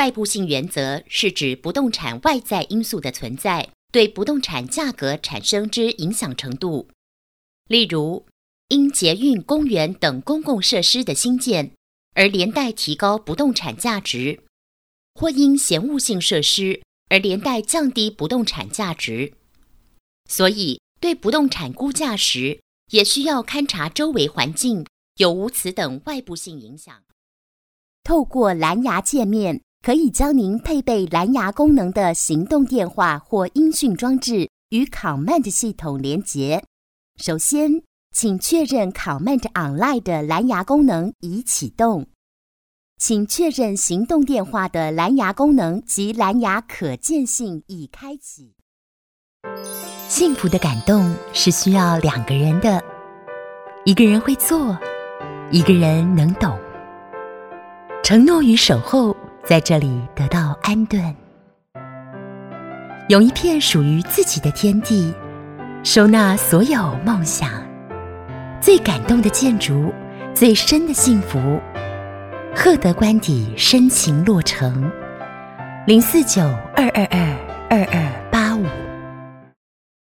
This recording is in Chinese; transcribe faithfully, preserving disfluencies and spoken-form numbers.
外部性原则是指不动产外在因素的存在对不动产价格产生之影响程度。例如，因捷运、公园等公共设施的兴建而连带提高不动产价值，或因嫌恶性设施而连带降低不动产价值。所以，对不动产估价时，也需要勘察周围环境有无此等外部性影响。透过蓝牙界面，可以将您配备蓝牙功能的行动电话或音讯装置与 Command 系统连结。首先，请确认 Command Online 的蓝牙功能已启动。请确认行动电话的蓝牙功能及蓝牙可见性已开启。幸福的感动是需要两个人的，一个人会做，一个人能懂。承诺与守候在这里得到安顿，有一片属于自己的天地，收纳所有梦想。最感动的建筑，最深的幸福。赫德官邸深情落成，零四九二二二二二八五。